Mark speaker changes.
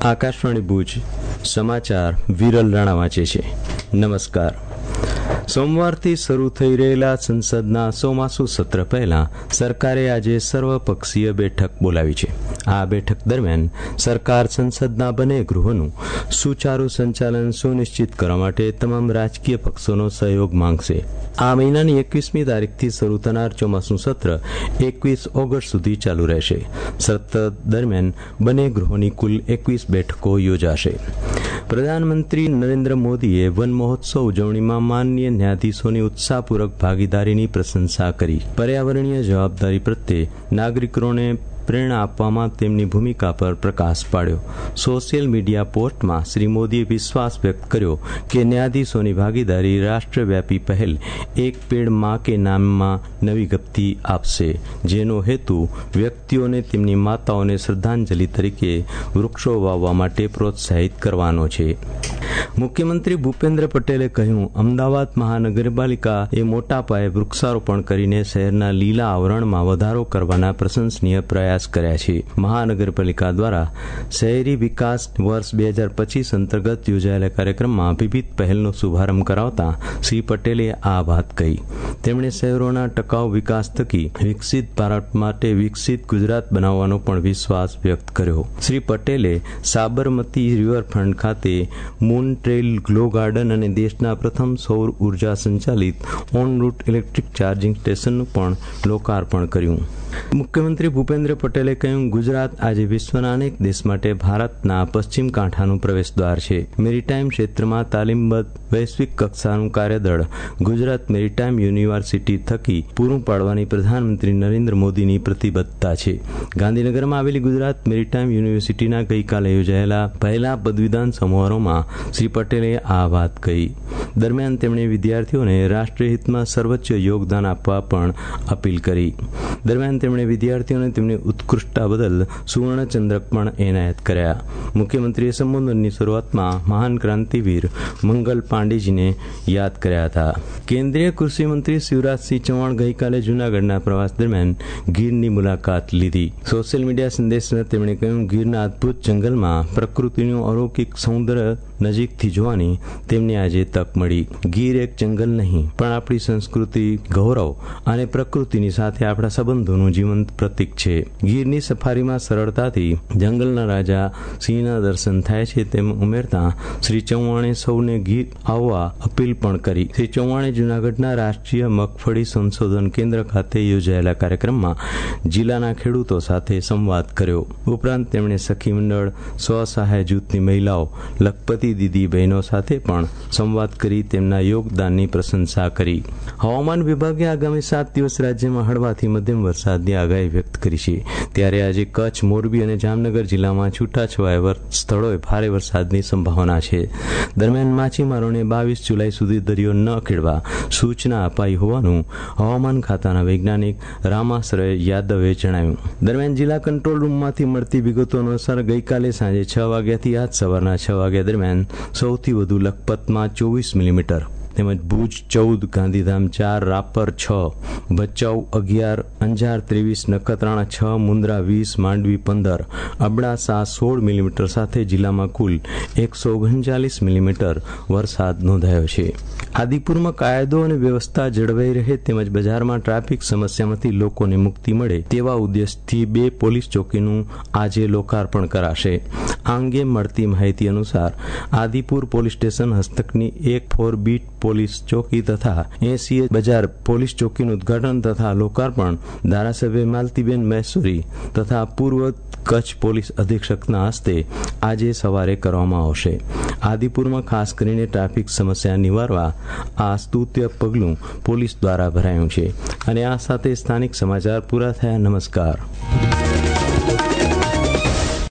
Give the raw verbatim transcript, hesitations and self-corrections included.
Speaker 1: આકાશવાણી ભુજ સમાચાર વિરલ રાણા વાંચે છે. નમસ્કાર. સોમવારથી શરૂ થઈ રહેલા સંસદના ચોમાસુ સત્ર પહેલા સરકારે આજે સર્વપક્ષીય બેઠક બોલાવી છે. આ બેઠક દરમિયાન સરકાર સંસદના બંને ગૃહોનું સુચારુ સંચાલન સુનિશ્ચિત કરવા માટે તમામ રાજકીય પક્ષોનો સહયોગ માંગશે. આ મહિનાની એકવીસમી તારીખથી શરૂ થનાર ચોમાસું સત્ર એકવીસ ઓગસ્ટ સુધી ચાલુ રહેશે. સત્ર દરમિયાન બંને ગૃહોની કુલ એકવીસ બેઠકો યોજાશે. પ્રધાનમંત્રી નરેન્દ્ર મોદીએ વન મહોત્સવ ઉજવણીમાં માનનીય ન્યાયાધીશોની ઉત્સાહપૂર્વક ભાગીદારીની પ્રશંસા કરી. પર્યાવરણીય જવાબદારી પ્રત્યે નાગરિકોને પ્રેરણા આપવામાં તેમની ભૂમિકા પર પ્રકાશ પાડ્યો. સોશિયલ મીડિયા પોસ્ટમાં શ્રી મોદીએ વિશ્વાસ વ્યક્ત કર્યો કે ન્યાયાધીશોની ભાગીદારી રાષ્ટ્રવ્યાપી પહેલ એક પેડ માં કે નામમાં નવી ગતિ આપશે, જેનો હેતુ વ્યક્તિઓને તેમની માતાઓને શ્રદ્ધાંજલિ તરીકે વૃક્ષો વાવવા માટે પ્રોત્સાહિત કરવાનો છે. મુખ્યમંત્રી ભૂપેન્દ્ર પટેલે કહ્યું, અમદાવાદ મહાનગરપાલિકા એ મોટા પાયે વૃક્ષારોપણ કરીને શહેરના લીલા આવરણમાં વધારો કરવાના પ્રશંસનીય પ્રયાસ કર્યા છે. મહાનગરપાલિકા દ્વારા શહેરી વિકાસ વર્ષ બે હજાર પચીસ અંતર્ગત યોજાયેલા કાર્યક્રમમાં વિવિધ પહેલનો શુભારંભ કરાવતા શ્રી પટેલે આ વાત કહી. તેમણે શહેરોના ટકાઉ વિકાસ થકી વિકસિત ભારત માટે વિકસિત ગુજરાત બનાવવાનો પણ વિશ્વાસ વ્યક્ત કર્યો. શ્રી પટેલે સાબરમતી રિવરફ્રન્ટ ખાતે મૂન ટ્રેલ ગ્લો ગાર્ડન અને દેશના પ્રથમ સૌર ઉર્જા સંચાલિત ઓન રૂટ ઇલેક્ટ્રિક ચાર્જિંગ સ્ટેશનનું પણ લોકાર્પણ કર્યું. મુખ્યમંત્રી ભૂપેન્દ્ર પટેલે કહ્યું, ગુજરાત આજે વિશ્વના અનેક દેશ માટે ભારતના પશ્ચિમ કાંઠાનું પ્રવેશદ્વાર છે. મેરીટાઈમ ક્ષેત્રમાં તાલીમબદ્ધ વૈશ્વિક કક્ષાનું કાર્યદળ ગુજરાત મેરીટાઈમ યુનિવર્સિટી થકી પૂરું પાડવાની પ્રધાનમંત્રી નરેન્દ્ર મોદીની પ્રતિબદ્ધતા છે. ગાંધીનગરમાં આવેલી ગુજરાત મેરીટાઈમ યુનિવર્સિટીના ગઈકાલે યોજાયેલા પહેલા પદવીદાન સમારોહમાં શ્રી પટેલે આ વાત કહી. દરમિયાન તેમણે વિદ્યાર્થીઓને રાષ્ટ્રીય હિતમાં સર્વોચ્ચ યોગદાન આપવા પણ અપીલ કરી. દરમિયાન તેમણે વિદ્યાર્થીઓને તેમની ઉત્કૃષ્ટતા બદલ સુવર્ણચંદ્રક પણ એનાયત કર્યા. મુખ્યમંત્રીએ સંબોધનની શરૂઆતમાં મહાન ક્રાંતિવીર મંગલ પાંડેજીને યાદ કર્યા હતા. કેન્દ્રીય કૃષિ મંત્રી શિવરાજસિંહ ચૌહાણ ગઈકાલે જૂનાગઢના પ્રવાસ દરમિયાન ગીરની મુલાકાત લીધી. સોશિયલ મીડિયા સંદેશમાં તેમણે કહ્યું, ગીરના અદભુત જંગલમાં પ્રકૃતિનું અલૌકિક સૌંદર્ય નજીકથી જોવાની તેમને આજે તક મળી. ગીર એક જંગલ નહીં, પણ આપણી સંસ્કૃતિ, ગૌરવ અને પ્રકૃતિની સાથે આપણા સંબંધોનું જીવંત પ્રતીક છે. ગીરની સફારીમાં સરળતાથી જંગલના રાજા સિંહના દર્શન થાય છે તેમ ઉમેરતા શ્રી ચૌહાણે સૌને ગીર આવવા અપીલ પણ કરી. શ્રી ચૌહાણે જૂનાગઢના રાષ્ટ્રીય મગફળી સંશોધન કેન્દ્ર ખાતે યોજાયેલા કાર્યક્રમમાં જિલ્લાના ખેડૂતો સાથે સંવાદ કર્યો. ઉપરાંત તેમણે સખી મંડળ, સ્વસહાય જૂથની મહિલાઓ, લખપતિ દીદી બહેનો સાથે પણ સંવાદ કરી તેમના યોગદાનની પ્રશંસા કરી. હવામાન વિભાગે આગામી સાત દિવસ રાજ્યમાં હળવાથી મધ્યમ વરસાદની આગાહી વ્યક્ત કરી છે. ત્યારે આજે કચ્છ, મોરબી અને જામનગર જિલ્લામાં છૂટાછવાયા સ્થળોએ ભારે વરસાદની સંભાવના છે. દરમિયાન માછીમારોને બાવીસ જુલાઈ સુધી દરિયો ન ખેડવા સૂચના અપાઈ હોવાનું હવામાન ખાતાના વૈજ્ઞાનિક રામાશ્રય યાદવે જણાવ્યું. દરમિયાન જિલ્લા કંટ્રોલ રૂમમાંથી મળતી વિગતો અનુસાર ગઈકાલે સાંજે છ વાગ્યાથી આજ સવારના છ વાગ્યા દરમિયાન સૌથી વધુ લખપતમાં ચોવીસ મિલીમીટર તેમજ ભુજ ચૌદ, ગાંધીધામ ચાર, રાપર છ, ભચાઉ અગિયાર, અંજાર ત્રેવીસ, નખત્રાણા છ, મુન્દ્રા વીસ, માંડવી પંદર, અબડાસા સોળ મિલીમીટર સાથે જિલ્લામાં કુલ એકસો ઓગણચાલીસ મિલીમીટર વરસાદ નોંધાયો છે. આદિપુરમાં કાયદો અને વ્યવસ્થા જળવાઈ રહે તેમજ બજારમાં ટ્રાફિક સમસ્યામાંથી લોકોને મુક્તિ મળે તેવા ઉદ્દેશથી બે પોલીસ ચોકીનું આજે લોકાર્પણ કરાશે. આ અંગે મળતી માહિતી અનુસાર આદિપુર પોલીસ સ્ટેશન હસ્તકની એક ફોર બીટ પોલીસ ચોકી તથા એસી બજાર પોલીસ ચોકીનું ઉદઘાટન તથા લોકાર્પણ ધારાસભ્ય માલતીબેન મહેશ્વરી તથા પૂર્વ કચ્છ પોલીસ અધિક્ષકના હસ્તે આજે સવારે કરવામાં આવશે. આદિપુરમાં ખાસ કરીને ટ્રાફિક સમસ્યા નિવારવા આ સ્તુત્ય પગલું પોલીસ દ્વારા ભરાયું છે. અને આ સાથે સ્થાનિક સમાચાર પૂરા થયા. નમસ્કાર.